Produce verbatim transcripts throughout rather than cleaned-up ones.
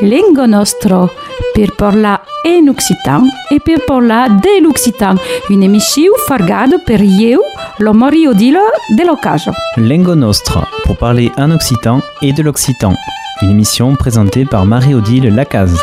Lengo nostro per parlar en occitan e per parlar de l'occitan. Une émission fargada per io, lo Mario Odile de l'Ocaso. Lengo nostro pour parler en occitan et de l'occitan. Une émission présentée par Marie-Odile Lacaze.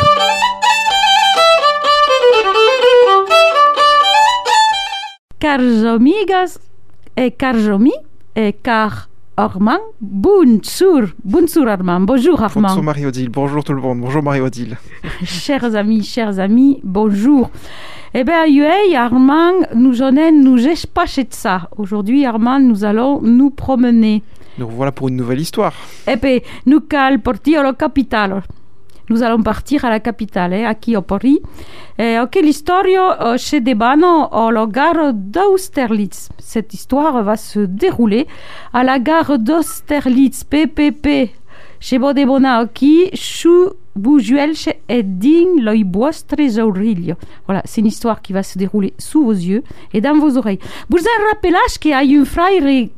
Caros amigas et caros amis et car Armand, bonjour, bonjour Armand, bonjour Armand. Bonjour Marie-Odile, bonjour tout le monde, bonjour Marie-Odile. Chers amis, chers amis, bonjour. Eh bien, hey, Armand, nous en est, nous pas de ça. Aujourd'hui, Armand, nous allons nous promener. Nous voilà pour une nouvelle histoire. Eh bien, nous allons partir à la capitale. Nous allons partir à la capitale, eh, aquí a Paris. Eh, ok, l'histoire uh, se debano à la gare d'Austerlitz. Cette histoire va se dérouler à la gare d'Austerlitz, P P P. Chez Bodebona, aquí, chou, boujuelche et digne l'œil vostres auriglia. Voilà, c'est une histoire qui va se dérouler sous vos yeux et dans vos oreilles. Vous vous rappelez qu'il y a un frère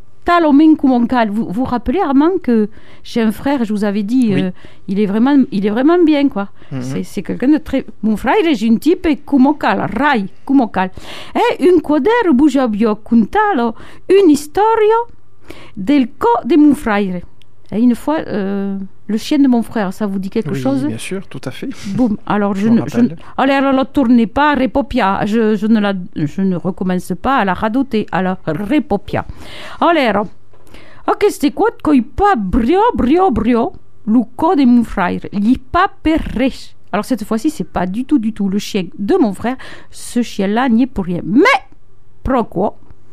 Vous vous rappelez, Armand, que j'ai un frère, je vous avais dit, oui. euh, il, est vraiment, il est vraiment bien, quoi. Mm-hmm. C'est, c'est quelqu'un de très... Mon frère est un type kumocal, rai, kumocal. Et un quadre bujabio contalo une histoire del co de mon frère. Et une fois, euh, le chien de mon frère, ça vous dit quelque oui, chose? Bien sûr, tout à fait. Boum. Alors, je, je ne, je, alors, la tournez pas, repopia. Je, je, ne la, je ne recommence pas à la radoter, à la repopia. Alors, ok, c'était quoi? Qu'il pas brio, brio, brio, le co de mon frère. Il pas perré. Alors, cette fois-ci, c'est pas du tout, du tout le chien de mon frère. Ce chien-là n'y est pour rien. Mais, pourquoi?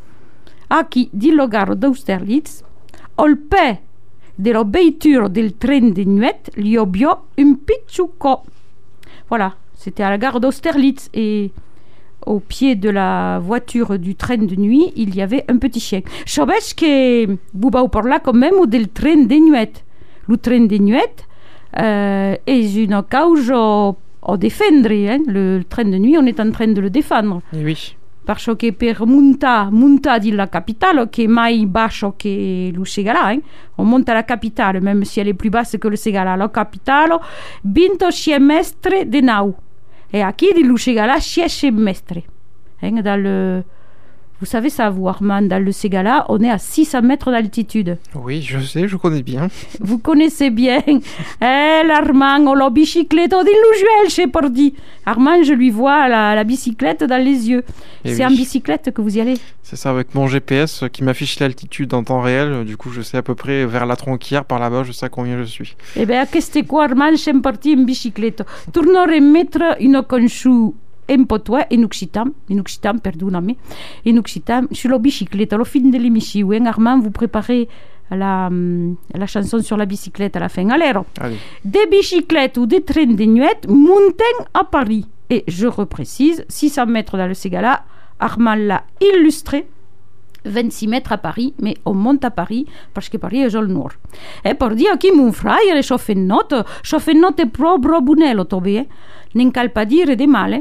À qui dit le gare d'Austerlitz, on paie de l'obéiture del train de nuit, gli obio un picciuco. Voilà, c'était à la gare d'Austerlitz et au pied de la voiture du train de nuit, il y avait un petit chien. Savez que vous parlez quand même del train de nuit. Le train de nuit euh, est une cause à défendre. Hein. Le train de nuit, on est en train de le défendre. Et oui. Parce que per monta, monta di la capitale, che è mai basso che lo Segala, eh? On monte à la capitale, même si elle est plus basse que le Segala. La capitale, binto c'è mestre de nau. Et aquí di lo Segala c'è mestre. Eh? Dans le... Vous savez ça, vous, Armand, dans le Segala, on est à six cents mètres d'altitude. Oui, je sais, je connais bien. Vous connaissez bien. Eh, l'Armand, on la bicyclette, on dit l'usuel, c'est pour dire. Armand, je lui vois la, la bicyclette dans les yeux. Et c'est oui. En bicyclette que vous y allez? C'est ça, avec mon G P S qui m'affiche l'altitude en temps réel. Du coup, je sais à peu près vers la Tronquière, par là-bas, je sais à combien je suis. Eh bien, qu'est-ce que quoi, Armand, c'est parti en bicyclette. Tournons remettre une conchou en potois, en occitan, en occitan, pardonnez-moi, en occitan, sur la bicyclette, au fin de l'émission. Hein, Armand, vous préparez la, la chanson sur la bicyclette à la fin. Alors, Allez. Des bicyclettes ou des trains de nuit montent à Paris. Et je reprécise, six cents mètres dans le Segala, Armand l'a illustré, vingt-six mètres à Paris, mais on monte à Paris parce que Paris est dans le nord. Et pour dire que mon frère est chauffé de note, chauffé de note est propre bonello, tobé, n'en cal pas dire de mal.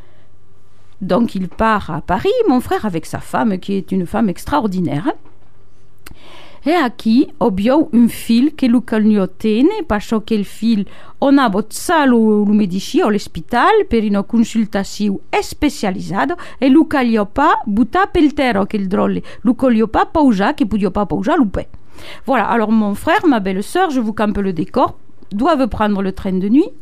Donc il part à Paris, mon frère, avec sa femme, qui est une femme extraordinaire. Et à qui obio un fil che lo cagnotene, parce que il fil on a botsa lo, lo medici all'ospedale per una consultazione specializzata e lo caglio pas butta pel terra che il drolle, lo caglio pas pausa che podio pas pausa loupé. Voilà, alors mon frère, ma belle-sœur, je vous campe le décor, doivent prendre le train de nuit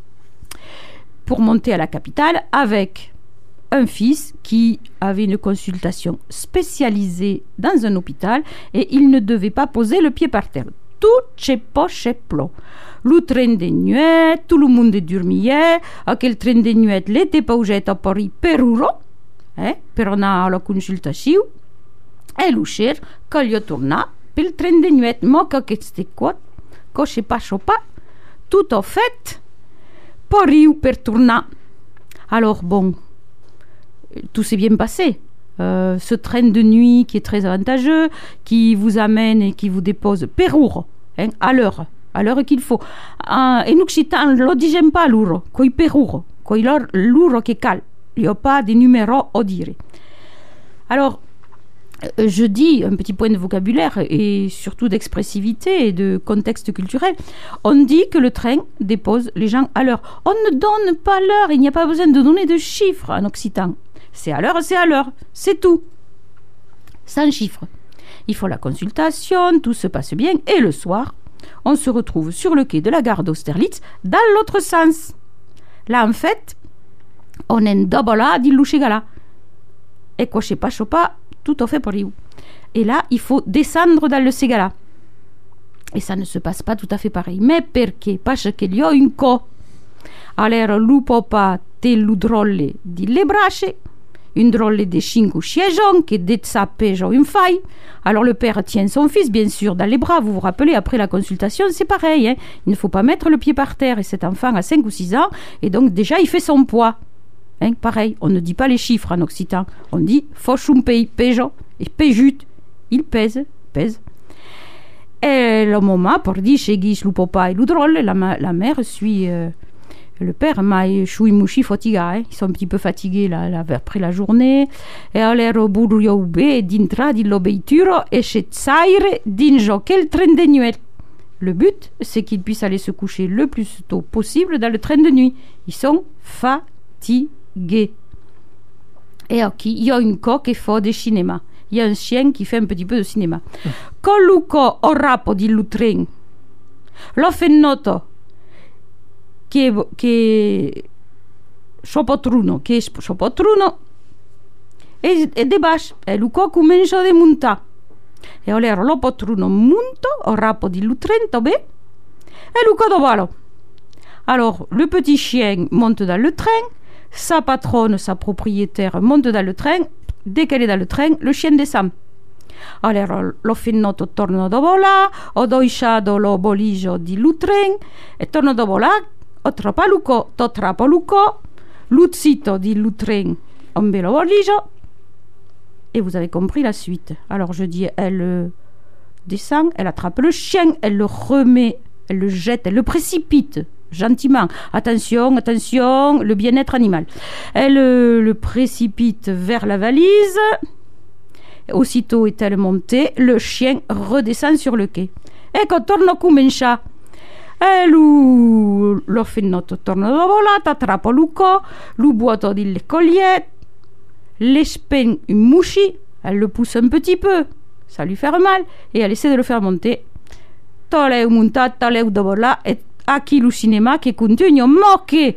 pour monter à la capitale avec un fils qui avait une consultation spécialisée dans un hôpital et il ne devait pas poser le pied par terre. Tout c'è pas c'è plo. Le train de nuit, tout le monde dormait. Aquel train de nuit l'était pas uscito a Paris per uro, eh, per andare alla consultazione. E l'uscire che gli torna per il train de nuit. Ma che c'était quoi? Che je pas pas. Tout en fait, Paris per tornare. Alors bon, tout s'est bien passé. Euh, ce train de nuit qui est très avantageux, qui vous amène et qui vous dépose per uro, hein, à l'heure, à l'heure qu'il faut. En, en occitan, lo diciamo pas l'uro, coi per uro, coi l'uro che cal. Il n'y a pas de numéro à dire. Alors, je dis un petit point de vocabulaire et surtout d'expressivité et de contexte culturel. On dit que le train dépose les gens à l'heure. On ne donne pas l'heure, il n'y a pas besoin de donner de chiffres en occitan. C'est à l'heure, c'est à l'heure, c'est tout. Sans chiffres. Il faut la consultation, tout se passe bien, et le soir, on se retrouve sur le quai de la gare d'Austerlitz dans l'autre sens. Là, en fait, on est dobola di Luchegala. Et quoi, je sais pas, je sais pas, tout à fait pour you. Et là, il faut descendre dans le Segala. Et ça ne se passe pas tout à fait pareil. Mais perché? Parce qu'il y a un co. Alors, lu papa te lu drolle di le brache, une drolle de cinque chiégeons qui détsapejo une faille. Alors, le père tient son fils, bien sûr, dans les bras. Vous vous rappelez, après la consultation, c'est pareil. Hein. Il ne faut pas mettre le pied par terre. Et cet enfant a cinq ou six ans. Et donc, déjà, il fait son poids. Hein, pareil, on ne dit pas les chiffres en occitan. On dit fochum pei, pejo, et pejut. Il pèse, pèse. Et le moment pour dire chez Guiche, le papa et le drôle, la, la mère suit euh, le père, mais choui mouchi fatiga, hein. Ils sont un petit peu fatigués là, là, après la journée. Et alors, burio ube, d'intra di l'obeiture, et chez Tsaire, d'injo, quel train de nuit. Le but, c'est qu'ils puissent aller se coucher le plus tôt possible dans le train de nuit. Ils sont fatigués. Et ok, il y a une coque qui fait du cinéma. Il y a un chien qui fait un petit peu de cinéma. Colluco o rapo di lutren. Lo fennoto che che sopotruno, che sopotruno e e debash e luco comincia de monta. E allora lo potruno monto o rapo di lutren tobe e luco dovalo. Alors le petit chien monte dans le train, sa patronne, sa propriétaire monte dans le train. Dès qu'elle est dans le train, le chien descend. Alors, lo fennotto torna dopo là, ho doisciato lo boligio di lutren, e torno dopo là, ho trapaluco, to trapaluco, luzzito di lutren, un bello boligio, et vous avez compris la suite. Alors, je dis, elle euh, descend, elle attrape le chien, elle le remet, elle le jette, elle le précipite. Gentiment. Attention, attention, le bien-être animal. Elle euh, le précipite vers la valise. Aussitôt est-elle montée, le chien redescend sur le quai. Ecco, torno comincia. E lu, lo fennotto torna da volata, attrappa Luco, lu buoto delle colliette, l'espen une mouchi, elle le pousse un petit peu, ça lui fait mal, et elle essaie de le faire monter. Toleu montato, toleu dopo là, et a chi lo cinema che continua ma che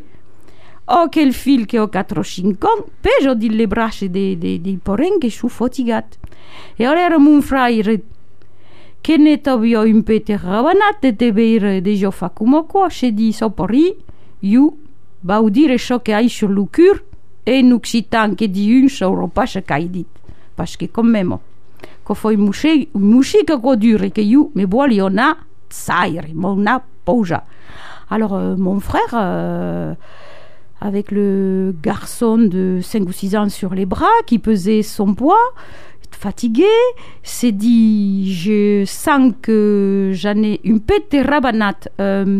o che il fil che ho quattro cinque ans peggio delle braccia dei de, de poren che su fatigat e allora mon frère che ne tabio un pete ravanate te beire de jo fa come qua che di sopori io va dire ciò che hai sur le cœur e in occitan che di un so pas che hai dit parce que quand même ko foi mouché mouché che quoi dure che io me vuole ona tsaire mona pauja. Alors, euh, mon frère, euh, avec le garçon de cinq ou six ans sur les bras, qui pesait son poids, fatigué, s'est dit, je sens que j'en ai une pète rabanate, euh,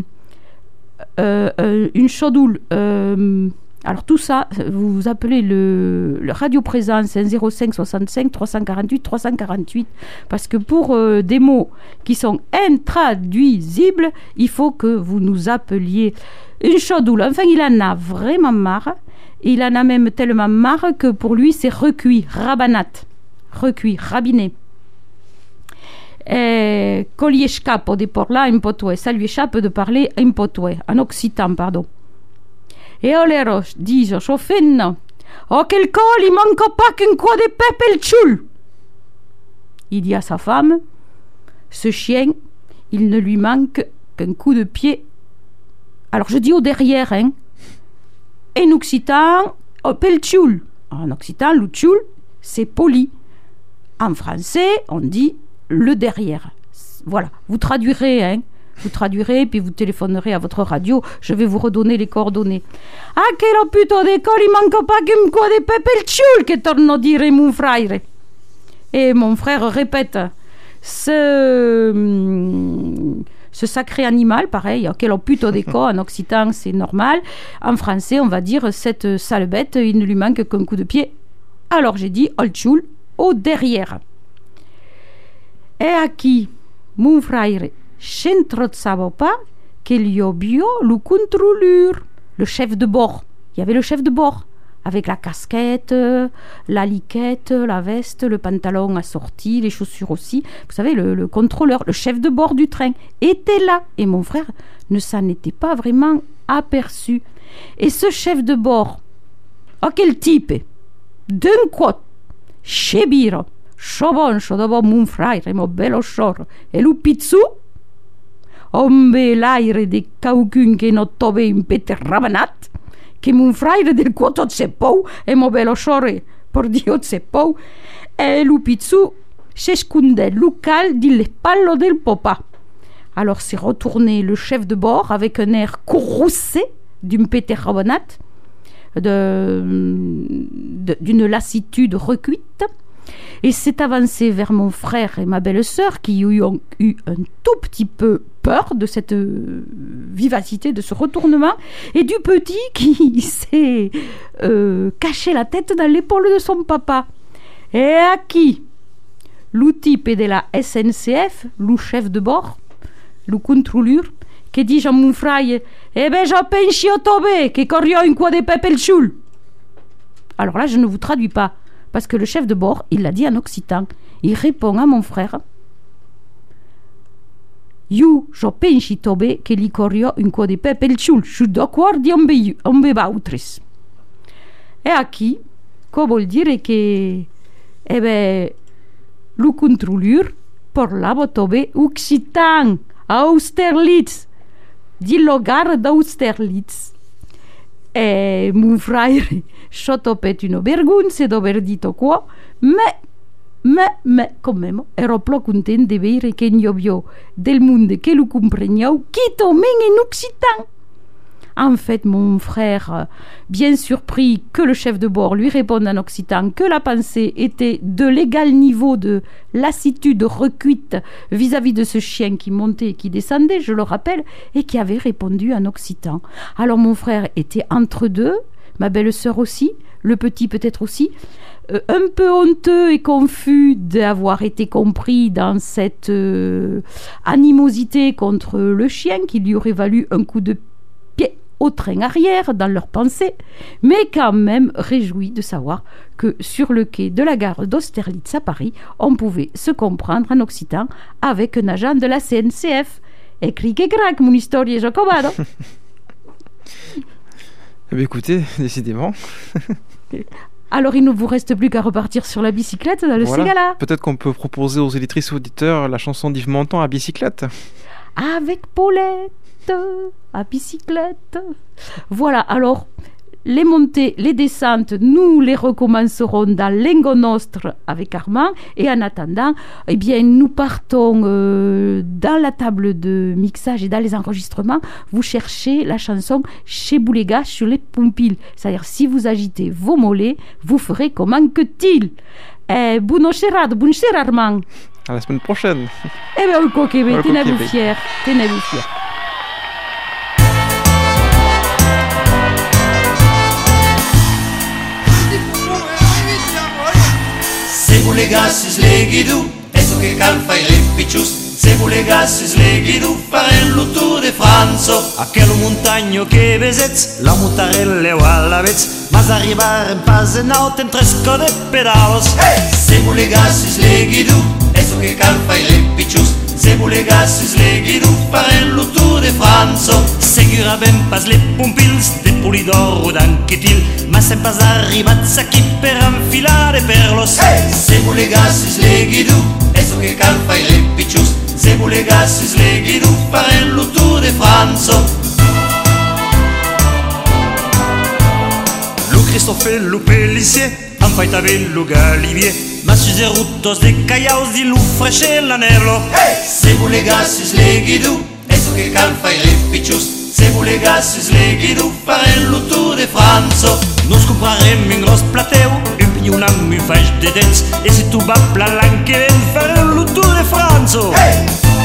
euh, euh, une chaudoule. Euh, alors tout ça, vous, vous appelez le, le Radio Présence zéro cinq soixante-cinq trois cent quarante-huit trois cent quarante-huit parce que pour euh, des mots qui sont intraduisibles, il faut que vous nous appeliez une chaudoule. Enfin, il en a vraiment marre. Il en a même tellement marre que pour lui, c'est recuit, rabanate, recuit, rabiné. Et quand lui échappe de parler un potoué, ça lui échappe de parler un potoué, en occitan, pardon. E allora dice Sofenno, oh quel col, il manque pas qu'un quoi de pepe le tchoul. Il dit à sa femme, ce chien, il ne lui manque qu'un coup de pied. Alors je dis au derrière, hein. En occitan, oh, pel tchoul. En occitan, le tchoul, c'est poli. En français, on dit le derrière. Voilà, vous traduirez, hein. Vous traduirez, puis vous téléphonerez à votre radio. Je vais vous redonner les coordonnées. Ah, quel puto de col, il manque pas qu'un quoi de pepe le tchoul que torno dire mon frère. Et mon frère répète ce, ce sacré animal, pareil, quel puto de col, en occitan c'est normal. En français, on va dire cette sale bête, il ne lui manque qu'un coup de pied. Alors j'ai dit, ol tchoul, au derrière. E aquí, mon frère, je ne savais pas qu'il y avait le contrôleur, le chef de bord. Il y avait le chef de bord, avec la casquette, la liquette, la veste, le pantalon assorti, les chaussures aussi. Vous savez, le, le contrôleur, le chef de bord du train, était là. Et mon frère ne s'en était pas vraiment aperçu. Et ce chef de bord, oh quel type! D'un côté, Chebiro, Choboncho, dopo mon frère, mon bello chorro, e lo pizzu, ombe l'aire de quelqu'un che non tove un pete rabanat, che mon frère del quoto tsepou, e mon bello chorro, por Dio tsepou, e lo pizzu, s'escondait local di le pallo del papa. Alors s'est retourné le chef de bord avec un air courroucé d'une pete rabanat, de, de, d'une lassitude recuite, et s'est avancé vers mon frère et ma belle-sœur qui ont eu un tout petit peu peur de cette vivacité, de ce retournement, et du petit qui s'est euh, caché la tête dans l'épaule de son papa. Et à qui le type de la S N C F, le chef de bord, le contrôleur, qui dit à mon frère, eh ben j'ai penché au tobé, qui corrió un quoi de pepel chul. Alors là, je ne vous traduis pas, parce que le chef de bord, il l'a dit en occitan. Il répond à mon frère, you, j'ai penché tobé, qui li corrió un quoi de pepel chul, je suis d'accord di un bebautris. Et à qui, quoi veut dire que, eh ben, le contrôleur, pour la tobé occitan, à Austerlitz, di lugar d'Austerlitz. E mon frère, sciotopet une vergogna d'aver detto quoi, mais, mais, mais, quand même, ero plus content de vedere che n'y avait del monde che lo compreniau, qui tomait en occitan. En fait, mon frère, bien surpris que le chef de bord lui réponde en occitan que la pensée était de l'égal niveau de lassitude recuite vis-à-vis de ce chien qui montait et qui descendait, je le rappelle, et qui avait répondu en occitan. Alors mon frère était entre deux, ma belle-sœur aussi, le petit peut-être aussi, euh, un peu honteux et confus d'avoir été compris dans cette euh, animosité contre le chien qui lui aurait valu un coup de pied au train arrière dans leurs pensées, mais quand même réjoui de savoir que sur le quai de la gare d'Austerlitz à Paris, on pouvait se comprendre en occitan avec un agent de la C N C F. Écrit que craque, mon histoire est jacobado. Eh bien, écoutez, décidément. Alors, il ne vous reste plus qu'à repartir sur la bicyclette dans le voilà. Ségala. Peut-être qu'on peut proposer aux éditrices et auditeurs la chanson d'Yves Montand à bicyclette. Avec Paulette. À bicyclette. Voilà, alors les montées, les descentes, nous les recommencerons dans Lengo Nostre avec Armand, et en attendant, eh bien, nous partons euh, dans la table de mixage et dans les enregistrements, vous cherchez la chanson Chez Boulega sur les pompiles, c'est-à-dire si vous agitez vos mollets, vous ferez comment que-t-il. Eh, buono serrato, buon sera Armand. À la semaine prochaine. Eh bien, ok, tenez-vous fiers, tenez-vous fiers. Se bulegassi sleghidu, e so che calfa i repiccius. Se bulegassi sleghidu, farello tu de Franzo. Aquel montagno che vesez, la mutarelle o alla vez, mas arrivare in pase naut en tresco de pedalos. Hey! Se bulegassi sleghidu, e so che calfa i repiccius. Se bulegassi sleghidu, farello tu de Franzo. Segura ben pas le pompils, de polidoro d'anchetil, ma sem pas arrivats aquí per infilare perlos. Hey! Se bulegassi sleghidu, e so che calfa i repiccius. Se bulegassi sleghidu, farello tu de Franzo. Lu Christophe lu Pellissier, am faita vellu Galivier, ma suse ruttos de caiaus di lu fresce l'anello. Hey! Se bulegassi sleghidu, e so che calfa i repiccius. Se bulegassi sleghidu, farello tu de Franzo. Nos comprarem in gros plateu, un pignuna mi faig de dents, e se tu va plalan che ven, farello tu de Franzo. Hey!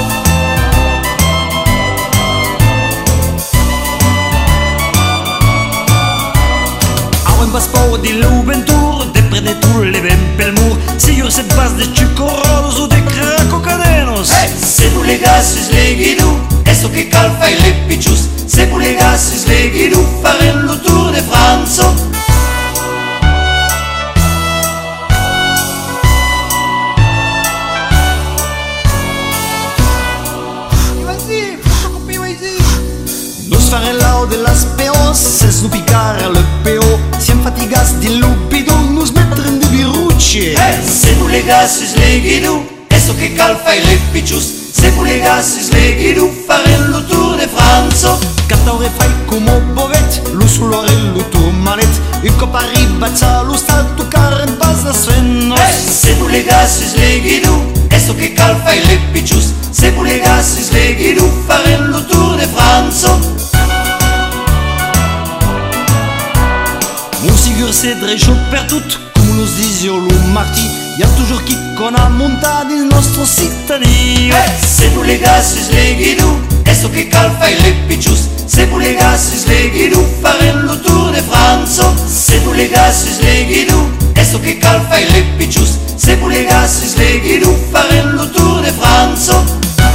Au un passeport di l'Uventur, de près de tout le ben pel mur, si ur set bas de chucorosos ou de craco cadè. gassis leghi-du, esto che cal fai repiccius, se pure gassis leghi-du, faren lo tour de Franzo. Nos faren lao de las peos, ses nu picar le peo, siem fatigas di lupido, nos metren de birucce. Eh, se nu le gassis leghi-du, esto che cal fai repiccius, se pure gassis leghi-du, faren lo tour de Franzo. Cataure fai como bovet, lu sulore lu tu manet, un cop arribazza lu stato caren pas da svenos. Eh, se nu le gassis leghi-du, esto che cal fai repiccius, se pure gassis leghi-du, faren lo tour de Franzo. Monsigur c'est drecho per tout, comme nous disions lu marti, y a toujours qui qu'on a montato il nostro cittadino. Eh, se nu le gassis leghi-du, esto che cal fai repiccius, se pure gassis leghi-du, faren lo tour de Franzo. Se nu le gassis leghi-du, esto che cal fai repiccius, se pure gassis leghi-du, faren lo tour de Franzo.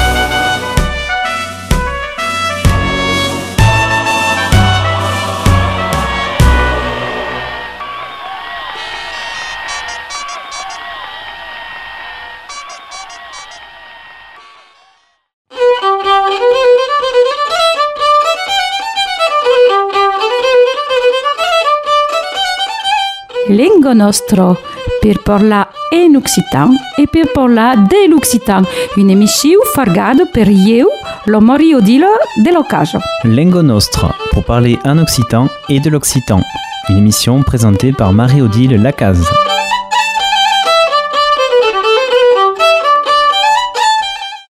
Lengo nostro per parlar en occitan e per parlar de l'occitan, une émission fargado per io, lo Mario Odile de l'Ocaso. Lengo nostro pour parler en occitan et de l'occitan, une émission présentée par Marie-Odile Lacaze.